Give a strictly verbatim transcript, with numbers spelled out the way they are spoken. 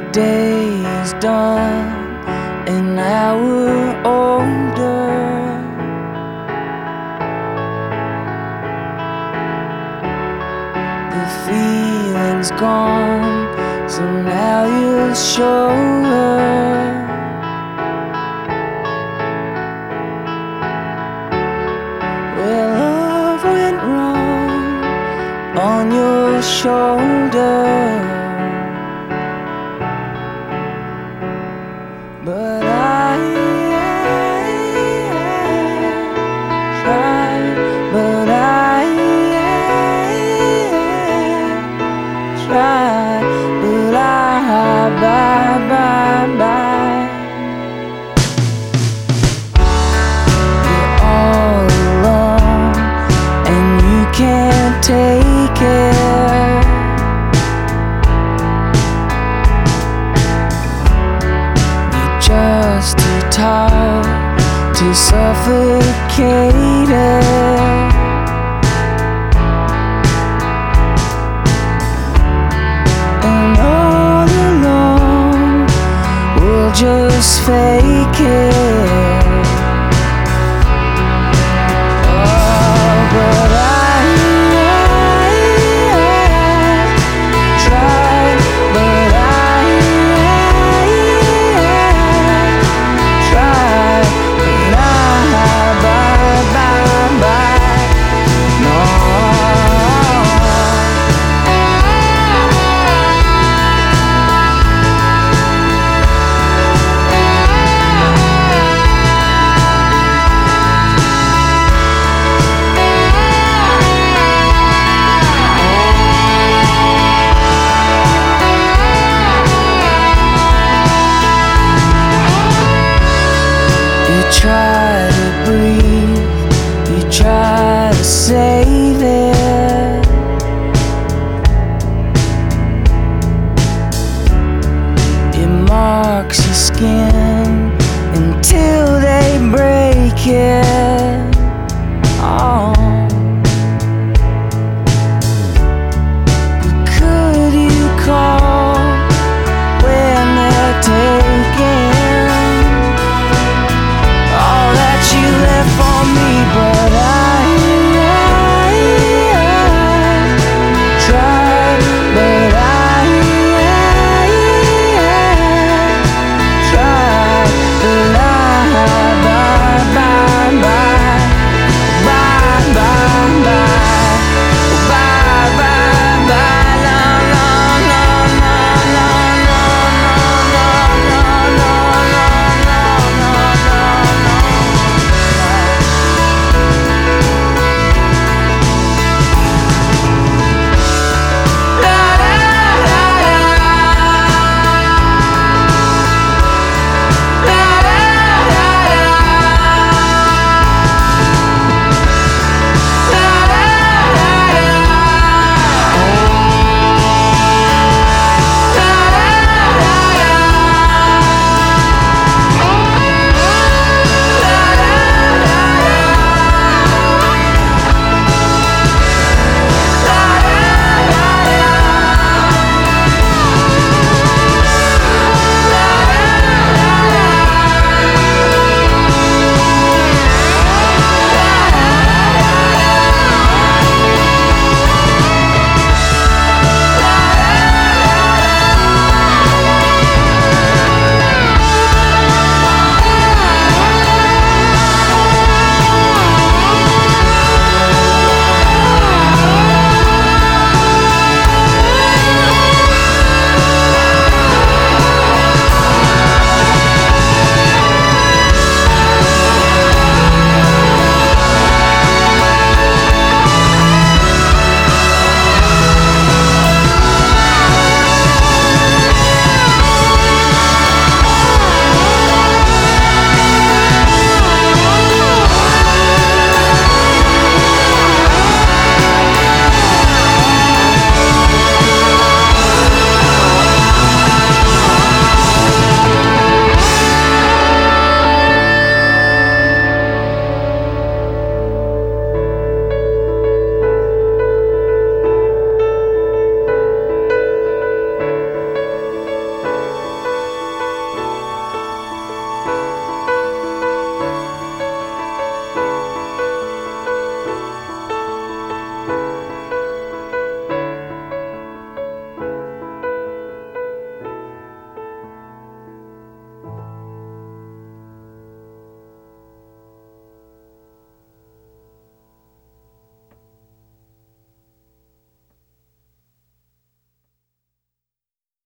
day is done and now we're older. The feeling's gone, so now you'll show her. Well, love went wrong on your shoulder, but I, I tried, but I tried, but I, bye, bye, bye. You're all alone and you can't take it. Just too tired to suffocate it. And all alone we'll just fake it. Oh, but I, I tried, but I tried, but I, bye, bye, bye, no. You try to breathe, you try to save it. It marks your skin until